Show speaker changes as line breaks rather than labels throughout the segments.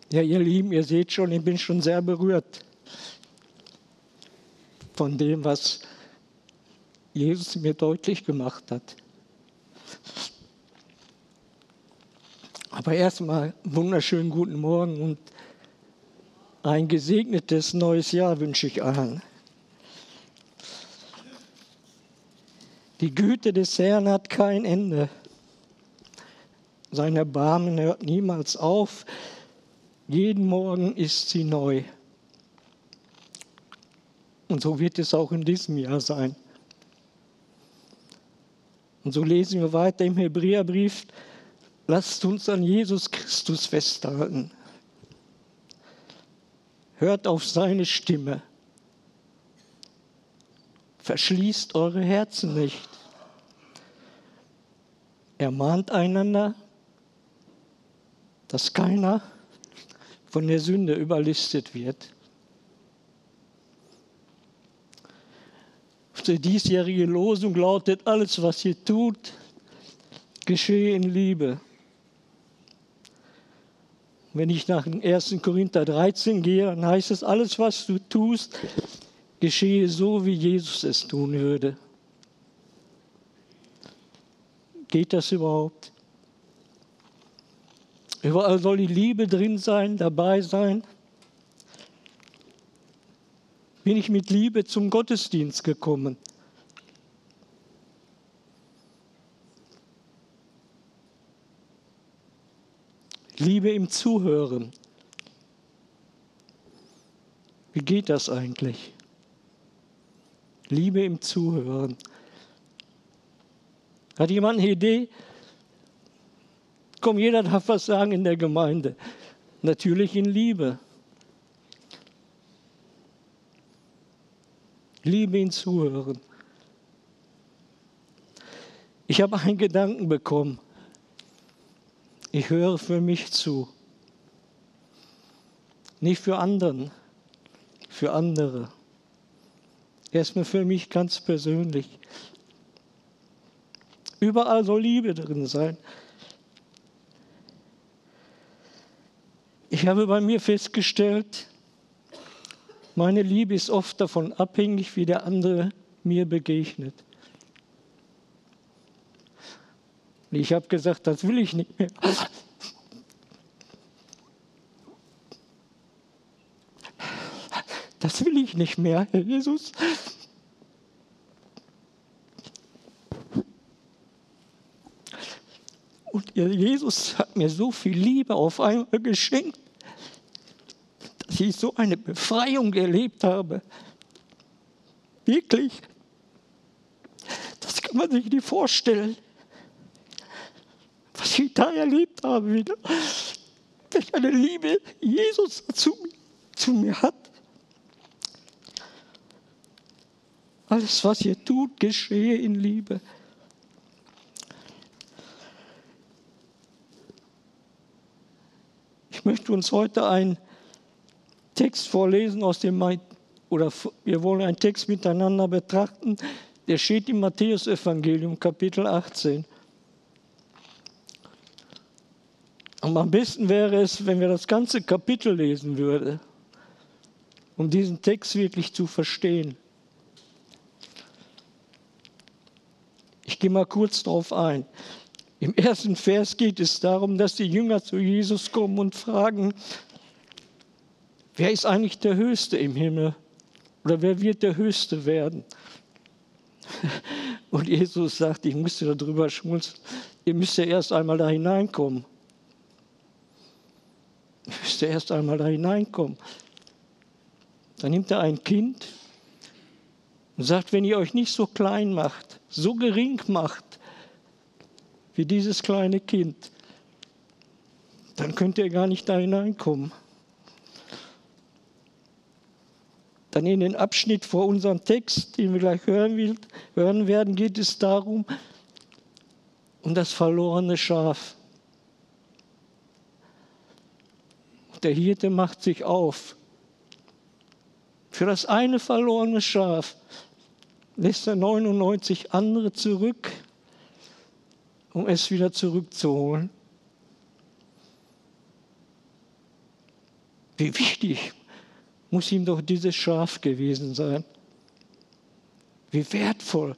Ja, ihr Lieben, ihr seht schon, ich bin schon sehr berührt von dem, was Jesus mir deutlich gemacht hat. Aber erstmal wunderschönen guten Morgen und ein gesegnetes neues Jahr wünsche ich allen. Die Güte des Herrn hat kein Ende. Sein Erbarmen hört niemals auf. Jeden Morgen ist sie neu. Und so wird es auch in diesem Jahr sein. Und so lesen wir weiter im Hebräerbrief: Lasst uns an Jesus Christus festhalten. Hört auf seine Stimme. Verschließt eure Herzen nicht. Ermahnt einander, dass keiner von der Sünde überlistet wird. Unsere diesjährige Losung lautet: Alles, was ihr tut, geschehe in Liebe. Wenn ich nach 1. Korinther 13 gehe, dann heißt es: Alles, was du tust, geschehe so, wie Jesus es tun würde. Geht das überhaupt? Überall soll die Liebe drin sein, dabei sein. Bin ich mit Liebe zum Gottesdienst gekommen? Liebe im Zuhören. Wie geht das eigentlich? Liebe im Zuhören. Hat jemand eine Idee? Komm, jeder darf was sagen in der Gemeinde. Natürlich in Liebe. Liebe im Zuhören. Ich habe einen Gedanken bekommen. Ich höre für mich zu. Nicht für anderen, für andere. Erstmal für mich ganz persönlich. Überall soll Liebe drin sein. Ich habe bei mir festgestellt, meine Liebe ist oft davon abhängig, wie der andere mir begegnet. Und ich habe gesagt, das will ich nicht mehr. Das will ich nicht mehr, Herr Jesus. Und Jesus hat mir so viel Liebe auf einmal geschenkt, dass ich so eine Befreiung erlebt habe. Wirklich. Das kann man sich nicht vorstellen. Was ich da erlebt habe wieder. Welch eine Liebe Jesus zu mir hat. Alles, was ihr tut, geschehe in Liebe. Ich möchte uns heute einen Text vorlesen wir wollen einen Text miteinander betrachten, der steht im Matthäus-Evangelium, Kapitel 18. Und am besten wäre es, wenn wir das ganze Kapitel lesen würden, um diesen Text wirklich zu verstehen. Ich gehe mal kurz darauf ein. Im ersten Vers geht es darum, dass die Jünger zu Jesus kommen und fragen: Wer ist eigentlich der Höchste im Himmel? Oder wer wird der Höchste werden? Und Jesus sagt: Ich müsste darüber schmunzeln. Ihr müsst ja erst einmal da hineinkommen. Ihr müsst ja erst einmal da hineinkommen. Dann nimmt er ein Kind und sagt: Wenn ihr euch nicht so klein macht, so gering macht, wie dieses kleine Kind, dann könnt ihr gar nicht da hineinkommen. Dann in den Abschnitt vor unserem Text, den wir gleich hören werden, geht es darum, um das verlorene Schaf. Der Hirte macht sich auf. Für das eine verlorene Schaf lässt er 99 andere zurück, um es wieder zurückzuholen. Wie wichtig muss ihm doch dieses Schaf gewesen sein. Wie wertvoll,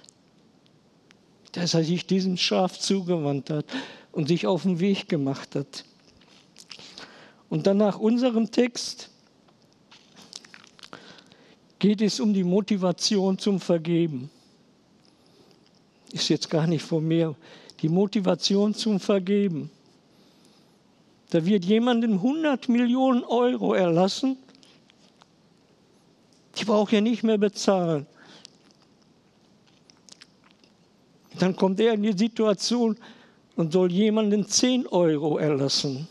dass er sich diesem Schaf zugewandt hat und sich auf den Weg gemacht hat. Und dann nach unserem Text geht es um die Motivation zum Vergeben. Ist jetzt gar nicht von mir. Die Motivation zum Vergeben. Da wird jemandem 100 Millionen Euro erlassen, die braucht er nicht mehr bezahlen. Dann kommt er in die Situation und soll jemandem 10 Euro erlassen.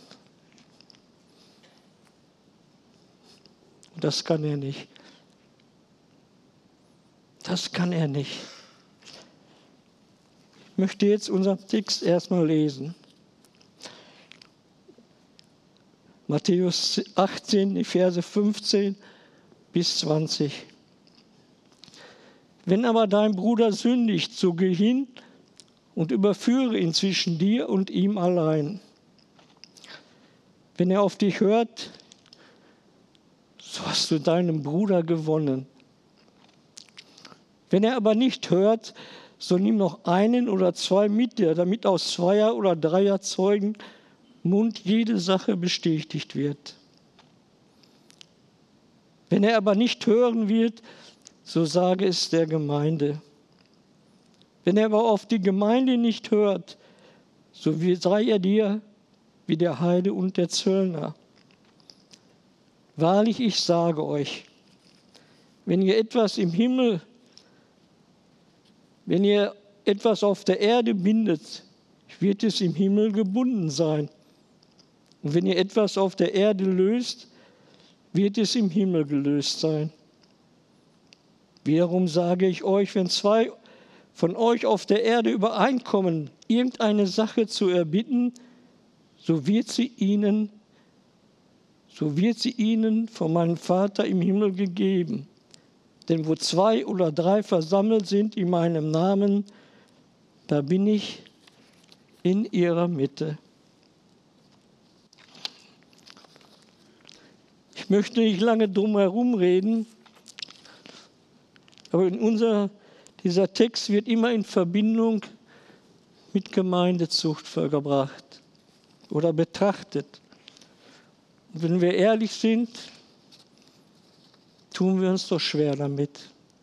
Das kann er nicht. Das kann er nicht. Ich möchte jetzt unseren Text erstmal lesen. Matthäus 18, die Verse 15 bis 20. Wenn aber dein Bruder sündigt, so geh hin und überführe ihn zwischen dir und ihm allein. Wenn er auf dich hört, so hast du deinen Bruder gewonnen. Wenn er aber nicht hört, so nimm noch einen oder zwei mit dir, damit aus 2 oder 3 Zeugen Mund jede Sache bestätigt wird. Wenn er aber nicht hören wird, so sage es der Gemeinde. Wenn er aber auf die Gemeinde nicht hört, so sei er dir wie der Heide und der Zöllner. Wahrlich, ich sage euch, wenn ihr etwas auf der Erde bindet, wird es im Himmel gebunden sein. Und wenn ihr etwas auf der Erde löst, wird es im Himmel gelöst sein. Wiederum sage ich euch, wenn 2 von euch auf der Erde übereinkommen, irgendeine Sache zu erbitten, so wird sie ihnen von meinem Vater im Himmel gegeben. Denn wo 2 oder 3 versammelt sind in meinem Namen, da bin ich in ihrer Mitte. Ich möchte nicht lange drum herum reden, aber dieser Text wird immer in Verbindung mit Gemeindezucht gebracht oder betrachtet. Und wenn wir ehrlich sind, tun wir uns doch schwer damit.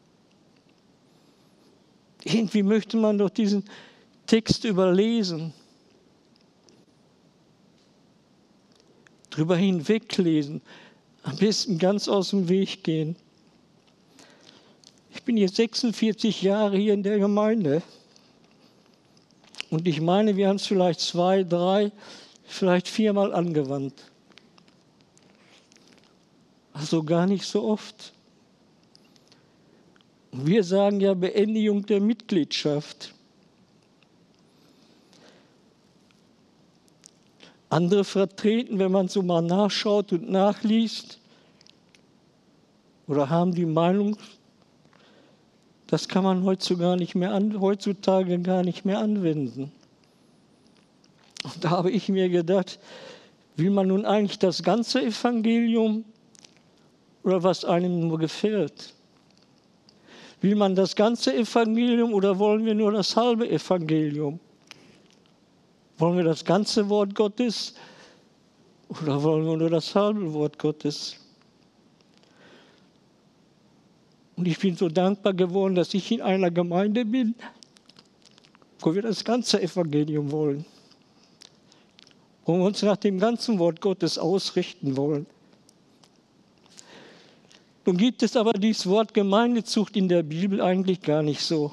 Irgendwie möchte man doch diesen Text überlesen, drüber hinweglesen, am besten ganz aus dem Weg gehen. Ich bin jetzt 46 Jahre hier in der Gemeinde und ich meine, wir haben es vielleicht 2, 3, vielleicht 4-mal angewandt. Also gar nicht so oft. Und wir sagen ja Beendigung der Mitgliedschaft. Andere vertreten, wenn man so mal nachschaut und nachliest, oder haben die Meinung, das kann man heutzutage gar nicht mehr anwenden. Und da habe ich mir gedacht, will man nun eigentlich das ganze Evangelium oder was einem nur gefällt? Will man das ganze Evangelium oder wollen wir nur das halbe Evangelium? Wollen wir das ganze Wort Gottes oder wollen wir nur das halbe Wort Gottes? Und ich bin so dankbar geworden, dass ich in einer Gemeinde bin, wo wir das ganze Evangelium wollen. Wo wir uns nach dem ganzen Wort Gottes ausrichten wollen. Nun gibt es aber dieses Wort Gemeindezucht in der Bibel eigentlich gar nicht so.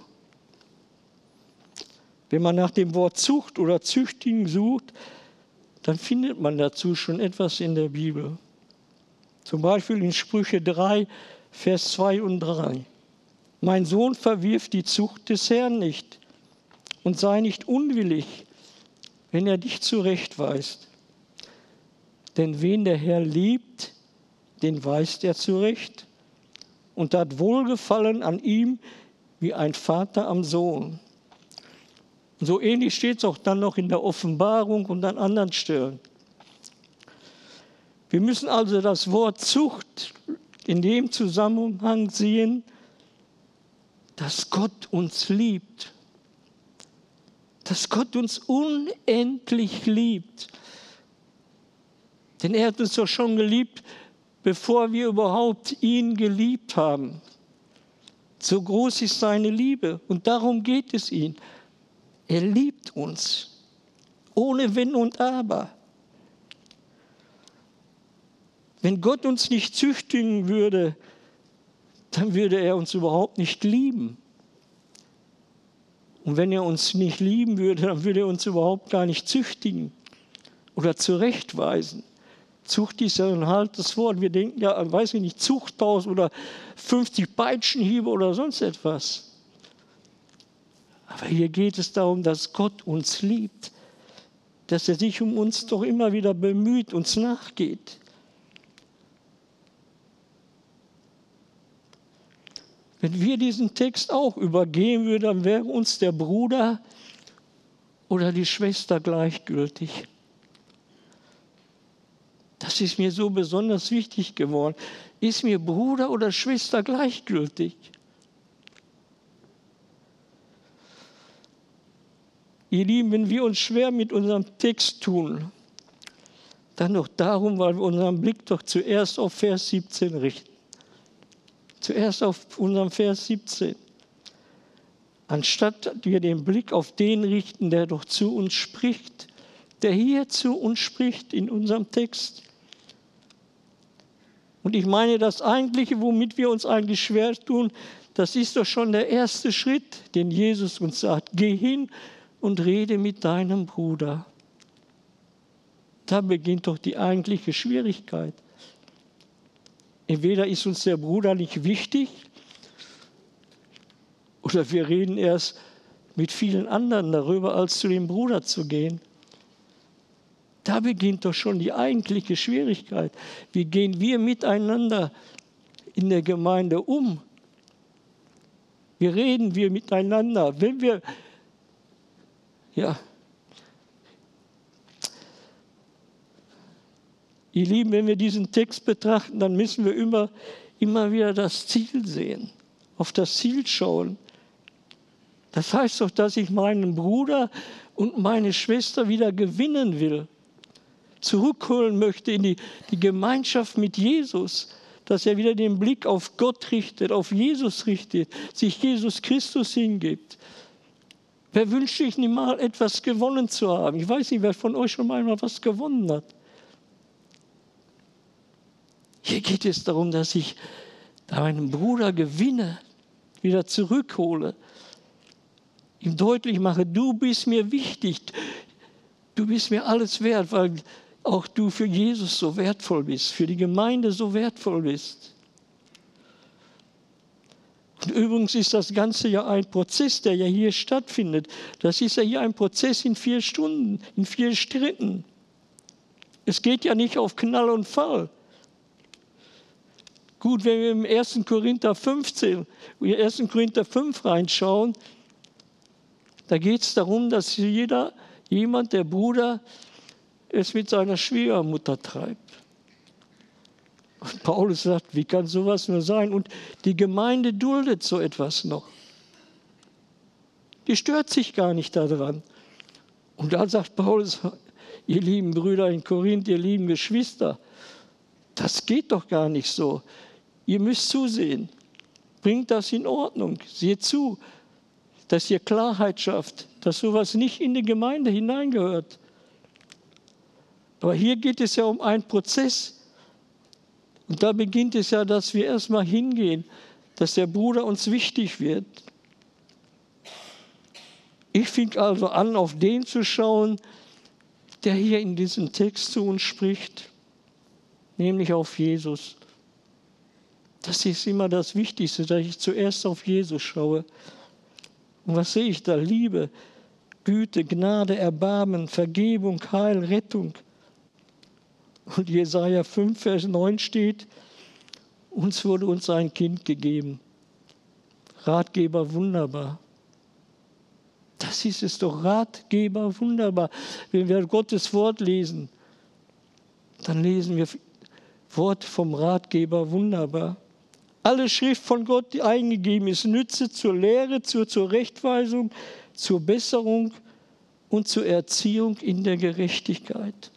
Wenn man nach dem Wort Zucht oder Züchtigen sucht, dann findet man dazu schon etwas in der Bibel. Zum Beispiel in Sprüche 3, Vers 2 und 3. Mein Sohn, verwirf die Zucht des Herrn nicht und sei nicht unwillig, wenn er dich zurechtweist. Denn wen der Herr liebt, den weist er zurecht und hat Wohlgefallen an ihm wie ein Vater am Sohn. Und so ähnlich steht es auch dann noch in der Offenbarung und an anderen Stellen. Wir müssen also das Wort Zucht in dem Zusammenhang sehen, dass Gott uns liebt. Dass Gott uns unendlich liebt. Denn er hat uns doch schon geliebt, bevor wir überhaupt ihn geliebt haben. So groß ist seine Liebe und darum geht es ihm. Er liebt uns, ohne Wenn und Aber. Wenn Gott uns nicht züchtigen würde, dann würde er uns überhaupt nicht lieben. Und wenn er uns nicht lieben würde, dann würde er uns überhaupt gar nicht züchtigen oder zurechtweisen. Zucht ist ja ein altes Wort. Wir denken ja, weiß ich nicht, Zuchthaus oder 50 Peitschenhiebe oder sonst etwas. Aber hier geht es darum, dass Gott uns liebt, dass er sich um uns doch immer wieder bemüht, uns nachgeht. Wenn wir diesen Text auch übergehen würden, dann wäre uns der Bruder oder die Schwester gleichgültig. Das ist mir so besonders wichtig geworden. Ist mir Bruder oder Schwester gleichgültig? Ihr Lieben, wenn wir uns schwer mit unserem Text tun, dann doch darum, weil wir unseren Blick doch zuerst auf Vers 17 richten. Zuerst auf unseren Vers 17. Anstatt wir den Blick auf den richten, der doch zu uns spricht, der hier zu uns spricht in unserem Text. Und ich meine, das Eigentliche, womit wir uns eigentlich schwer tun, das ist doch schon der erste Schritt, den Jesus uns sagt. Geh hin und rede mit deinem Bruder. Da beginnt doch die eigentliche Schwierigkeit. Entweder ist uns der Bruder nicht wichtig oder wir reden erst mit vielen anderen darüber, als zu dem Bruder zu gehen. Da beginnt doch schon die eigentliche Schwierigkeit. Wie gehen wir miteinander in der Gemeinde um? Wie reden wir miteinander? Wenn wir, ihr Lieben, wenn wir diesen Text betrachten, dann müssen wir immer wieder das Ziel sehen, auf das Ziel schauen. Das heißt doch, dass ich meinen Bruder und meine Schwester wieder gewinnen will, zurückholen möchte in die Gemeinschaft mit Jesus, dass er wieder den Blick auf Gott richtet, auf Jesus richtet, sich Jesus Christus hingibt. Wer wünscht sich nicht mal, etwas gewonnen zu haben? Ich weiß nicht, wer von euch schon mal was gewonnen hat. Hier geht es darum, dass ich meinen Bruder gewinne, wieder zurückhole, ihm deutlich mache, du bist mir wichtig, du bist mir alles wert, weil auch du für Jesus so wertvoll bist, für die Gemeinde so wertvoll bist. Und übrigens ist das Ganze ja ein Prozess, der ja hier stattfindet. Das ist ja hier ein Prozess in 4 Stunden, in 4 Schritten. Es geht ja nicht auf Knall und Fall. Gut, wenn wir im 1. Korinther 5 reinschauen, da geht es darum, dass jemand, der Bruder, es mit seiner Schwiegermutter treibt. Und Paulus sagt, wie kann sowas nur sein? Und die Gemeinde duldet so etwas noch. Die stört sich gar nicht daran. Und da sagt Paulus, ihr lieben Brüder in Korinth, ihr lieben Geschwister, das geht doch gar nicht so. Ihr müsst zusehen. Bringt das in Ordnung. Seht zu, dass ihr Klarheit schafft, dass sowas nicht in die Gemeinde hineingehört. Aber hier geht es ja um einen Prozess. Und da beginnt es ja, dass wir erstmal hingehen, dass der Bruder uns wichtig wird. Ich fing also an, auf den zu schauen, der hier in diesem Text zu uns spricht, nämlich auf Jesus. Das ist immer das Wichtigste, dass ich zuerst auf Jesus schaue. Und was sehe ich da? Liebe, Güte, Gnade, Erbarmen, Vergebung, Heil, Rettung. Und Jesaja 5, Vers 9 steht, uns wurde uns ein Kind gegeben. Ratgeber, wunderbar. Das ist es doch, Ratgeber, wunderbar. Wenn wir Gottes Wort lesen, dann lesen wir Wort vom Ratgeber wunderbar. Alle Schrift von Gott, die eingegeben ist, nütze zur Lehre, zur Zurechtweisung, zur Besserung und zur Erziehung in der Gerechtigkeit.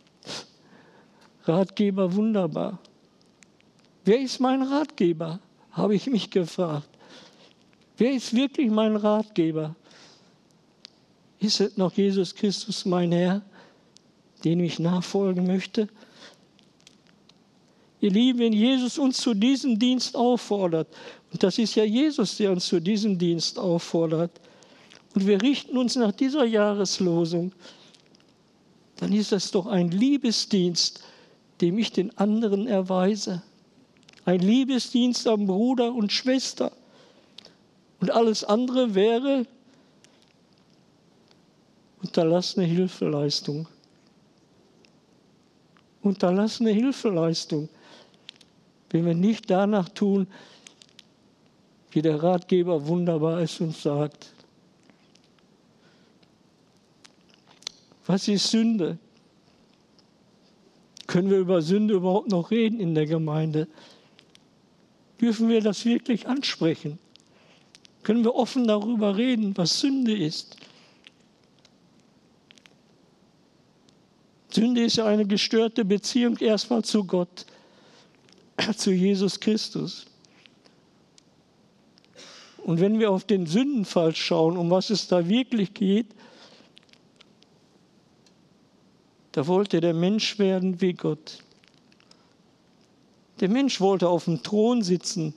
Ratgeber wunderbar. Wer ist mein Ratgeber? Habe ich mich gefragt. Wer ist wirklich mein Ratgeber? Ist es noch Jesus Christus, mein Herr, dem ich nachfolgen möchte? Ihr Lieben, wenn Jesus uns zu diesem Dienst auffordert, und das ist ja Jesus, der uns zu diesem Dienst auffordert, und wir richten uns nach dieser Jahreslosung, dann ist das doch ein Liebesdienst, dem ich den anderen erweise. Ein Liebesdienst an Bruder und Schwester. Und alles andere wäre unterlassene Hilfeleistung. Unterlassene Hilfeleistung. Wenn wir nicht danach tun, wie der Ratgeber wunderbar es uns sagt. Was ist Sünde? Können wir über Sünde überhaupt noch reden in der Gemeinde? Dürfen wir das wirklich ansprechen? Können wir offen darüber reden, was Sünde ist? Sünde ist ja eine gestörte Beziehung erstmal zu Gott, zu Jesus Christus. Und wenn wir auf den Sündenfall schauen, um was es da wirklich geht, da wollte der Mensch werden wie Gott. Der Mensch wollte auf dem Thron sitzen.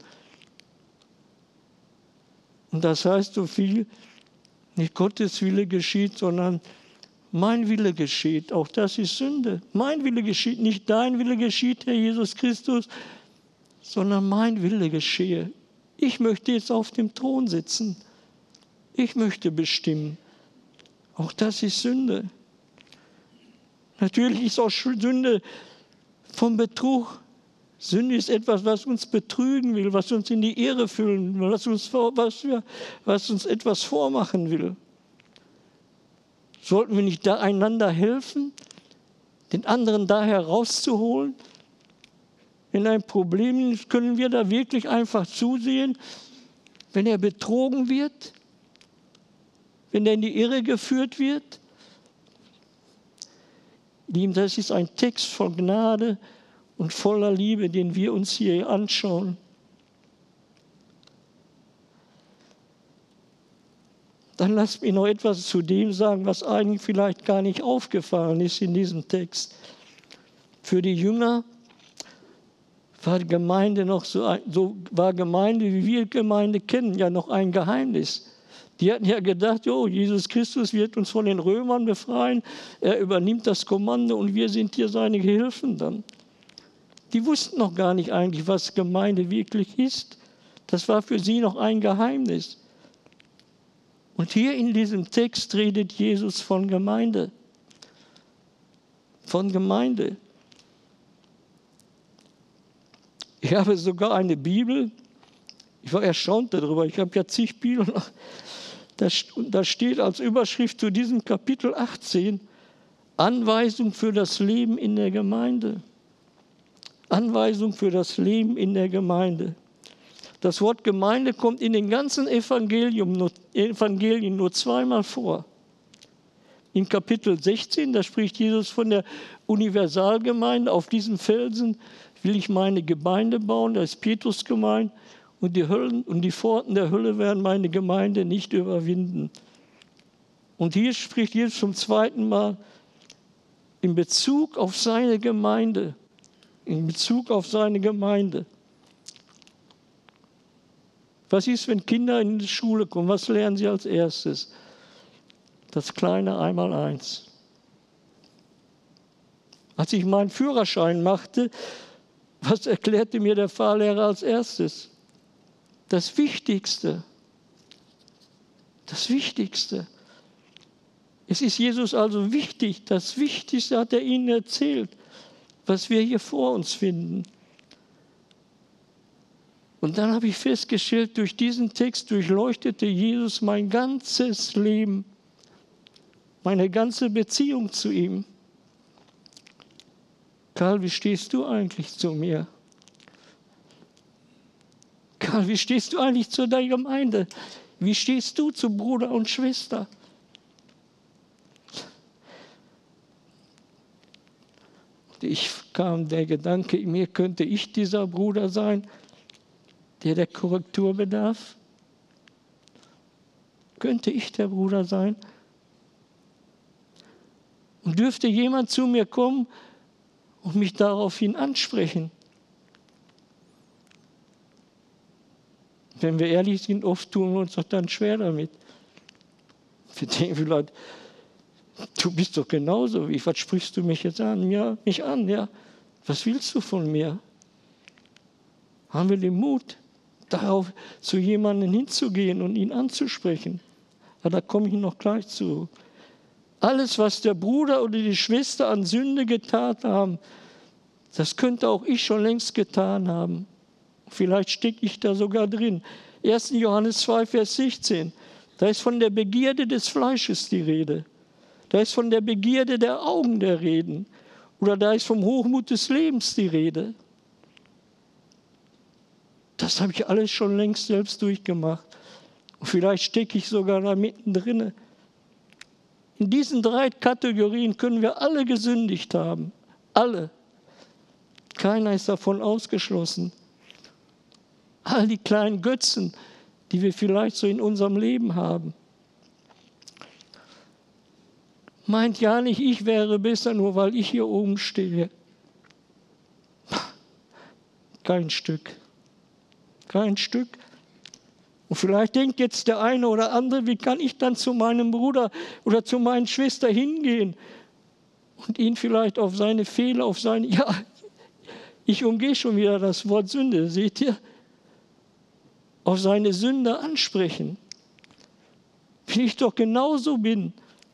Und das heißt so viel, nicht Gottes Wille geschieht, sondern mein Wille geschieht. Auch das ist Sünde. Mein Wille geschieht, nicht dein Wille geschieht, Herr Jesus Christus, sondern mein Wille geschehe. Ich möchte jetzt auf dem Thron sitzen. Ich möchte bestimmen. Auch das ist Sünde. Natürlich ist auch Sünde vom Betrug. Sünde ist etwas, was uns betrügen will, was uns in die Irre führen will, was uns etwas vormachen will. Sollten wir nicht da einander helfen, den anderen da herauszuholen? Wenn ein Problem ist, können wir da wirklich einfach zusehen, wenn er betrogen wird, wenn er in die Irre geführt wird? Lieben, das ist ein Text von Gnade und voller Liebe, den wir uns hier anschauen. Dann lasst mich noch etwas zu dem sagen, was eigentlich vielleicht gar nicht aufgefallen ist in diesem Text. Für die Jünger war die Gemeinde noch war Gemeinde, wie wir Gemeinde kennen, ja noch ein Geheimnis. Die hatten ja gedacht, Jesus Christus wird uns von den Römern befreien, er übernimmt das Kommando und wir sind hier seine Gehilfen dann. Die wussten noch gar nicht eigentlich, was Gemeinde wirklich ist. Das war für sie noch ein Geheimnis. Und hier in diesem Text redet Jesus von Gemeinde. Von Gemeinde. Ich habe sogar eine Bibel, ich war erstaunt darüber, ich habe ja zig Bibeln. Da steht als Überschrift zu diesem Kapitel 18, Anweisung für das Leben in der Gemeinde. Anweisung für das Leben in der Gemeinde. Das Wort Gemeinde kommt in den ganzen Evangelien nur zweimal vor. In Kapitel 16, da spricht Jesus von der Universalgemeinde. Auf diesem Felsen will ich meine Gemeinde bauen, da ist Petrus gemeint. Und die Pforten der Hölle werden meine Gemeinde nicht überwinden. Und hier spricht Jesus zum zweiten Mal in Bezug auf seine Gemeinde. In Bezug auf seine Gemeinde. Was ist, wenn Kinder in die Schule kommen? Was lernen sie als erstes? Das kleine Einmaleins. Als ich meinen Führerschein machte, was erklärte mir der Fahrlehrer als erstes? Das Wichtigste. Das Wichtigste. Es ist Jesus also wichtig. Das Wichtigste hat er ihnen erzählt, was wir hier vor uns finden. Und dann habe ich festgestellt, durch diesen Text durchleuchtete Jesus mein ganzes Leben, meine ganze Beziehung zu ihm. Karl, wie stehst du eigentlich zu mir? Karl, wie stehst du eigentlich zu der Gemeinde? Wie stehst du zu Bruder und Schwester? Und ich kam der Gedanke, in mir könnte ich dieser Bruder sein, der Korrektur bedarf? Könnte ich der Bruder sein? Und dürfte jemand zu mir kommen und mich daraufhin ansprechen? Wenn wir ehrlich sind, oft tun wir uns doch dann schwer damit. Wir denken vielleicht, du bist doch genauso wie ich, was sprichst du mich jetzt an? Ja, mich an, ja. Was willst du von mir? Haben wir den Mut, darauf zu jemandem hinzugehen und ihn anzusprechen? Ja, da komme ich noch gleich zu. Alles, was der Bruder oder die Schwester an Sünde getan haben, das könnte auch ich schon längst getan haben. Vielleicht stecke ich da sogar drin. 1. Johannes 2, Vers 16. Da ist von der Begierde des Fleisches die Rede. Da ist von der Begierde der Augen der Reden. Oder da ist vom Hochmut des Lebens die Rede. Das habe ich alles schon längst selbst durchgemacht. Und vielleicht stecke ich sogar da mittendrin. In diesen 3 Kategorien können wir alle gesündigt haben. Alle. Keiner ist davon ausgeschlossen. All die kleinen Götzen, die wir vielleicht so in unserem Leben haben. Meint ja nicht, ich wäre besser, nur weil ich hier oben stehe. Kein Stück. Kein Stück. Und vielleicht denkt jetzt der eine oder andere, wie kann ich dann zu meinem Bruder oder zu meiner Schwester hingehen und ihn vielleicht auf seine Fehler, auf seine... Ja, ich umgehe schon wieder das Wort Sünde, seht ihr? Auf seine Sünde ansprechen. Wenn ich doch genauso bin.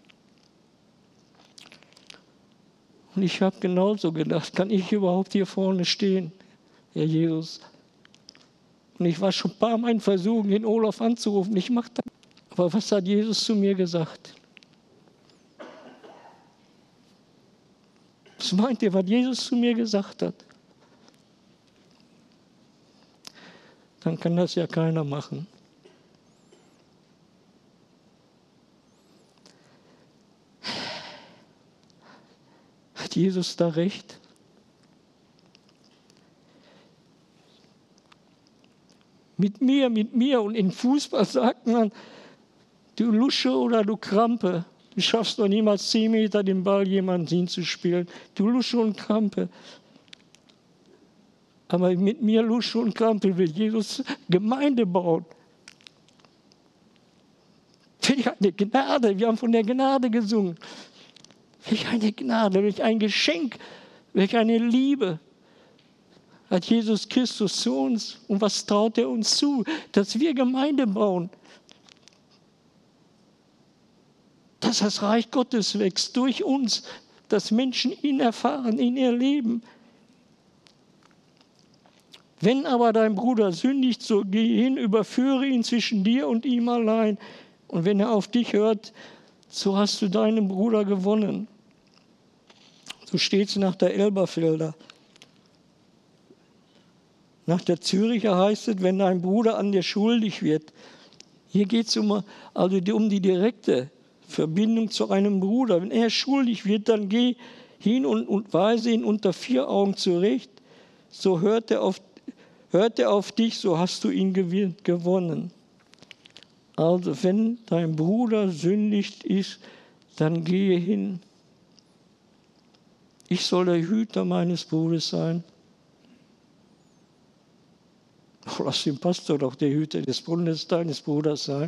Und ich habe genauso gedacht, kann ich überhaupt hier vorne stehen, Herr Jesus? Und ich war schon ein paar Mal in Versuchung, den Olaf anzurufen. Ich mache das. Aber was hat Jesus zu mir gesagt? Was meint ihr, was Jesus zu mir gesagt hat? Dann kann das ja keiner machen. Hat Jesus da recht? Mit mir. Und in Fußball sagt man, du Lusche oder du Krampe. Du schaffst doch niemals 10 Meter den Ball jemandem hinzuspielen. Du Lusche und Krampe. Aber mit mir, Lusche und Krampe, will Jesus Gemeinde bauen. Welch eine Gnade, wir haben von der Gnade gesungen. Welch eine Gnade, welch ein Geschenk, welch eine Liebe hat Jesus Christus zu uns. Und was traut er uns zu? Dass wir Gemeinde bauen. Dass das Reich Gottes wächst durch uns, dass Menschen ihn erfahren, ihn erleben. Wenn aber dein Bruder sündigt, so geh hin, überführe ihn zwischen dir und ihm allein. Und wenn er auf dich hört, so hast du deinen Bruder gewonnen. So steht es nach der Elberfelder. Nach der Züricher heißt es, wenn dein Bruder an dir schuldig wird. Hier geht es um die direkte Verbindung zu einem Bruder. Wenn er schuldig wird, dann geh hin und weise ihn unter 4 Augen zurecht. So hört er auf dich, so hast du ihn gewonnen. Also wenn dein Bruder sündigt ist, dann gehe hin. Ich soll der Hüter meines Bruders sein. Lass den Pastor doch der Hüter des Bundes deines Bruders sein.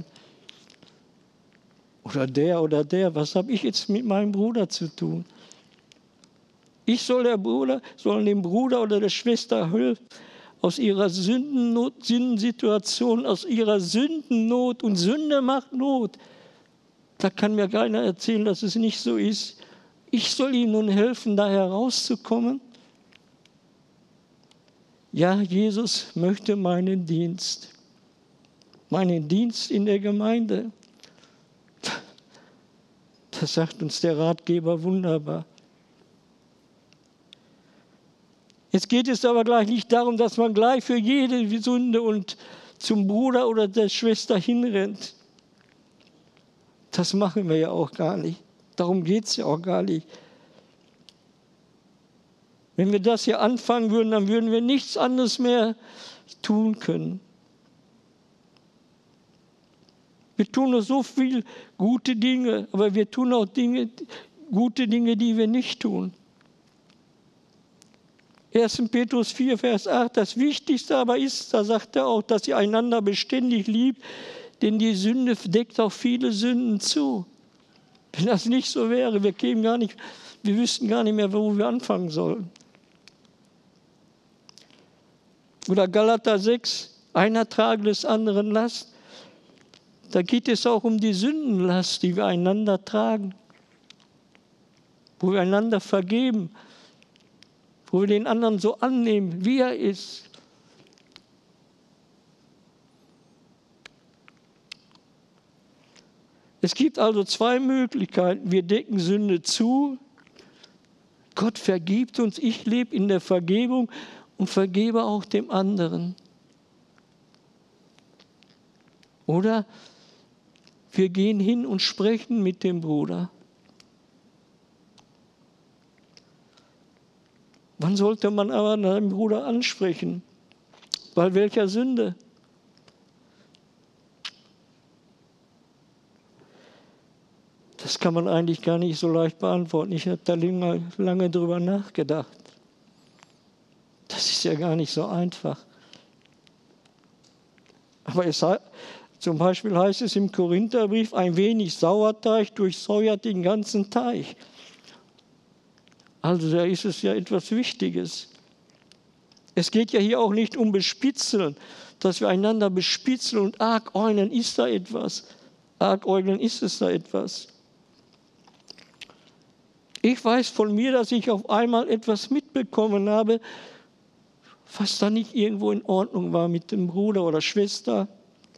Oder der. Was habe ich jetzt mit meinem Bruder zu tun? Ich soll dem Bruder oder der Schwester helfen, aus ihrer Sündensituation, aus ihrer Sündennot. Und Sünde macht Not. Da kann mir keiner erzählen, dass es nicht so ist. Ich soll ihnen nun helfen, da herauszukommen. Ja, Jesus möchte meinen Dienst in der Gemeinde. Das sagt uns der Ratgeber wunderbar. Jetzt geht es aber gleich nicht darum, dass man gleich für jede Sünde und zum Bruder oder der Schwester hinrennt. Das machen wir ja auch gar nicht. Darum geht es ja auch gar nicht. Wenn wir das hier anfangen würden, dann würden wir nichts anderes mehr tun können. Wir tun noch so viele gute Dinge, aber wir tun auch gute Dinge, die wir nicht tun. 1. Petrus 4, Vers 8, das Wichtigste aber ist, da sagt er auch, dass ihr einander beständig liebt, denn die Sünde deckt auch viele Sünden zu. Wenn das nicht so wäre, wir wüssten gar nicht mehr, wo wir anfangen sollen. Oder Galater 6, einer trage des anderen Last. Da geht es auch um die Sündenlast, die wir einander tragen, wo wir einander vergeben, wo wir den anderen so annehmen, wie er ist. Es gibt also zwei Möglichkeiten. Wir decken Sünde zu. Gott vergibt uns, ich lebe in der Vergebung und vergebe auch dem anderen. Oder wir gehen hin und sprechen mit dem Bruder. Wann sollte man aber seinen Bruder ansprechen? Bei welcher Sünde? Das kann man eigentlich gar nicht so leicht beantworten. Ich habe da lange drüber nachgedacht. Das ist ja gar nicht so einfach. Aber zum Beispiel heißt es im Korintherbrief, ein wenig Sauerteig durchsäuert den ganzen Teig. Also da ist es ja etwas Wichtiges. Es geht ja hier auch nicht um Bespitzeln, dass wir einander bespitzeln und argäugeln, ist da etwas. Argäugeln, ist es da etwas. Ich weiß von mir, dass ich auf einmal etwas mitbekommen habe, was da nicht irgendwo in Ordnung war mit dem Bruder oder Schwester.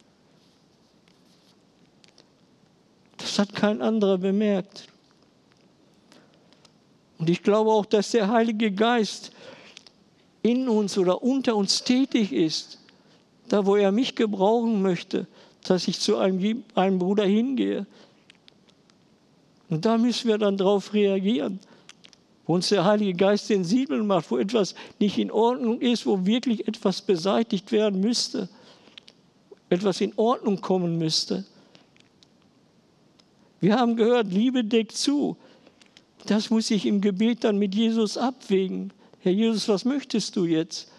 Das hat kein anderer bemerkt. Und ich glaube auch, dass der Heilige Geist in uns oder unter uns tätig ist, da wo er mich gebrauchen möchte, dass ich zu einem Bruder hingehe. Und da müssen wir dann darauf reagieren, wo uns der Heilige Geist sensibel macht, wo etwas nicht in Ordnung ist, wo wirklich etwas beseitigt werden müsste, etwas in Ordnung kommen müsste. Wir haben gehört, Liebe deckt zu. Das muss ich im Gebet dann mit Jesus abwägen. Herr Jesus, was möchtest du jetzt?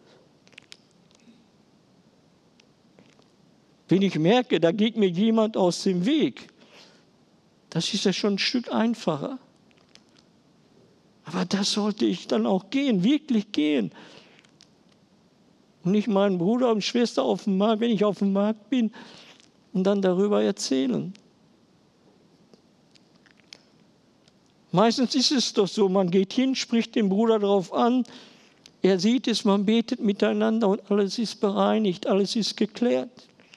Wenn ich merke, da geht mir jemand aus dem Weg, das ist ja schon ein Stück einfacher. Aber das sollte ich dann auch gehen, wirklich gehen. Und nicht meinen Bruder und Schwester auf dem Markt, wenn ich auf dem Markt bin, und dann darüber erzählen. Meistens ist es doch so, man geht hin, spricht den Bruder darauf an, er sieht es, man betet miteinander und alles ist bereinigt, alles ist geklärt.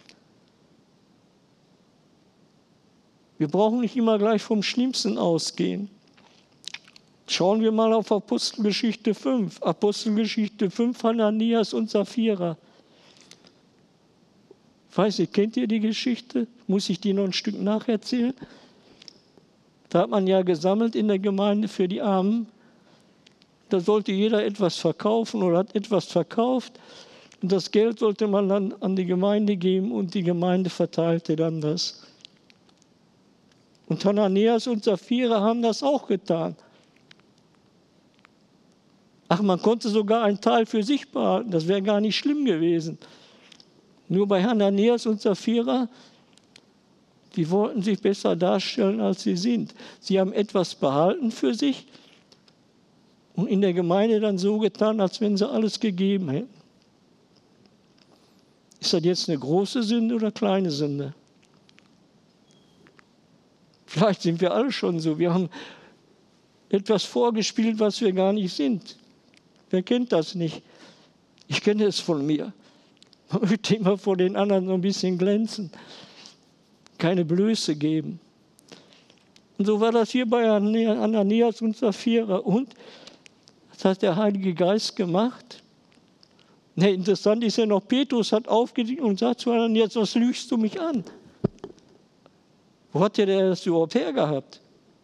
Wir brauchen nicht immer gleich vom Schlimmsten ausgehen. Schauen wir mal auf Apostelgeschichte 5. Apostelgeschichte 5, Hananias und Sapphira. Ich weiß nicht, kennt ihr die Geschichte? Muss ich die noch ein Stück nacherzählen? Da hat man ja gesammelt in der Gemeinde für die Armen. Da sollte jeder etwas verkaufen oder hat etwas verkauft. Und das Geld sollte man dann an die Gemeinde geben und die Gemeinde verteilte dann das. Und Hananias und Sapphira haben das auch getan. Ach, man konnte sogar einen Teil für sich behalten. Das wäre gar nicht schlimm gewesen. Nur bei Hananias und Sapphira, die wollten sich besser darstellen, als sie sind. Sie haben etwas behalten für sich und in der Gemeinde dann so getan, als wenn sie alles gegeben hätten. Ist das jetzt eine große Sünde oder kleine Sünde? Vielleicht sind wir alle schon so. Wir haben etwas vorgespielt, was wir gar nicht sind. Wer kennt das nicht? Ich kenne es von mir. Man möchte immer vor den anderen so ein bisschen glänzen. Keine Blöße geben. Und so war das hier bei Hananias und Sapphira. Und Was hat der Heilige Geist gemacht? Interessant ist ja noch, Petrus hat aufgedeckt und sagt zu anderen, jetzt was lügst du mich an? Wo hat der das überhaupt hergehabt?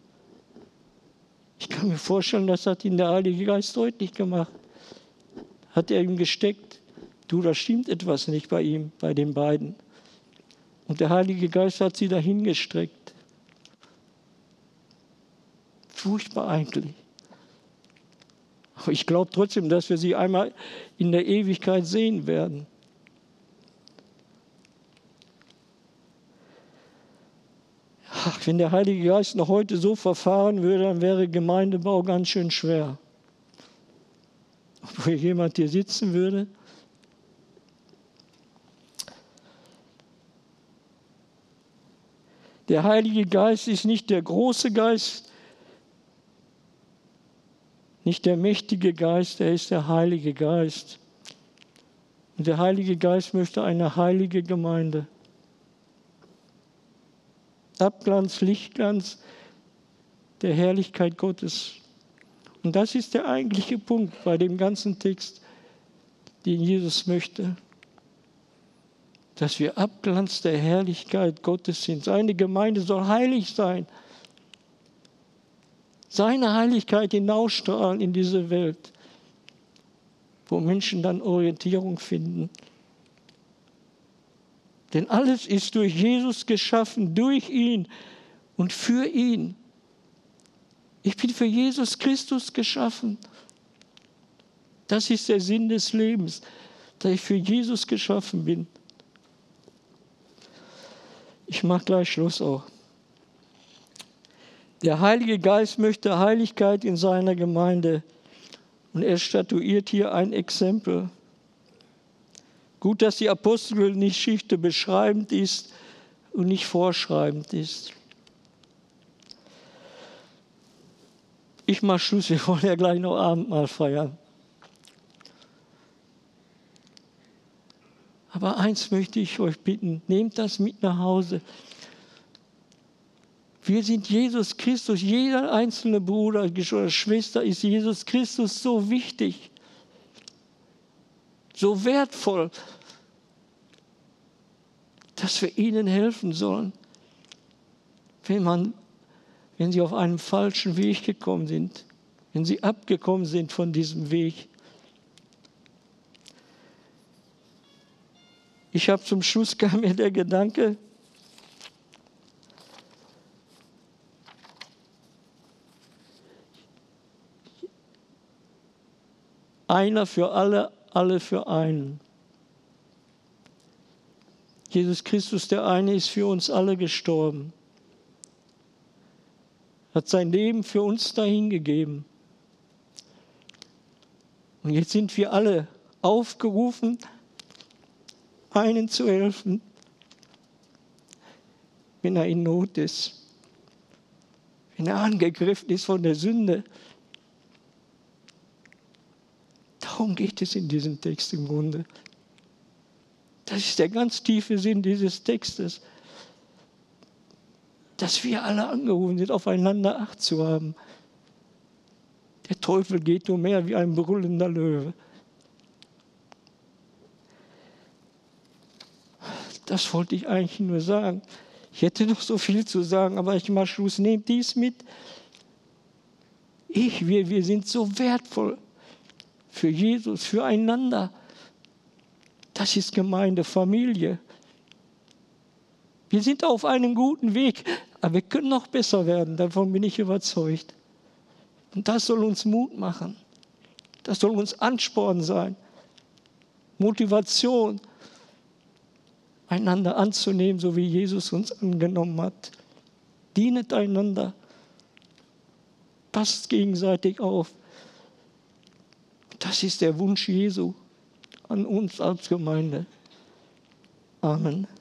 Ich kann mir vorstellen, das hat ihm der Heilige Geist deutlich gemacht. Hat er ihm gesteckt, du, da stimmt etwas nicht bei ihm, bei den beiden. Und der Heilige Geist hat sie dahin gestreckt. Furchtbar eigentlich. Aber ich glaube trotzdem, dass wir sie einmal in der Ewigkeit sehen werden. Ach, wenn der Heilige Geist noch heute so verfahren würde, dann wäre Gemeindebau ganz schön schwer. Wo jemand hier sitzen würde. Der Heilige Geist ist nicht der große Geist, nicht der mächtige Geist, er ist der Heilige Geist. Und der Heilige Geist möchte eine heilige Gemeinde. Abglanz, Lichtglanz der Herrlichkeit Gottes. Und das ist der eigentliche Punkt bei dem ganzen Text, den Jesus möchte. Dass wir Abglanz der Herrlichkeit Gottes sind. Seine Gemeinde soll heilig sein. Seine Heiligkeit hinausstrahlen in diese Welt, wo Menschen dann Orientierung finden. Denn alles ist durch Jesus geschaffen, durch ihn und für ihn. Ich bin für Jesus Christus geschaffen. Das ist der Sinn des Lebens, dass ich für Jesus geschaffen bin. Ich mache gleich Schluss auch. Der Heilige Geist möchte Heiligkeit in seiner Gemeinde und er statuiert hier ein Exempel. Gut, dass die Apostelgeschichte beschreibend ist und nicht vorschreibend ist. Ich mache Schluss, wir wollen ja gleich noch Abendmahl feiern. Aber eins möchte ich euch bitten, nehmt das mit nach Hause. Wir sind Jesus Christus, jeder einzelne Bruder oder Schwester ist Jesus Christus so wichtig, so wertvoll, dass wir ihnen helfen sollen, wenn sie auf einem falschen Weg gekommen sind, wenn sie abgekommen sind von diesem Weg. Ich habe zum Schluss kam mir der Gedanke, einer für alle, alle für einen. Jesus Christus, der eine, ist für uns alle gestorben. Hat sein Leben für uns dahingegeben. Und jetzt sind wir alle aufgerufen, einen zu helfen, wenn er in Not ist, wenn er angegriffen ist von der Sünde. Darum geht es in diesem Text im Grunde. Das ist der ganz tiefe Sinn dieses Textes, dass wir alle angerufen sind, aufeinander Acht zu haben. Der Teufel geht nur mehr wie ein brüllender Löwe. Das wollte ich eigentlich nur sagen. Ich hätte noch so viel zu sagen, aber ich mache Schluss. Nehmt dies mit. Wir sind so wertvoll für Jesus, füreinander. Das ist Gemeinde, Familie. Wir sind auf einem guten Weg, aber wir können noch besser werden. Davon bin ich überzeugt. Und das soll uns Mut machen. Das soll uns Ansporn sein. Motivation, einander anzunehmen, so wie Jesus uns angenommen hat. Dienet einander. Passt gegenseitig auf. Das ist der Wunsch Jesu an uns als Gemeinde. Amen.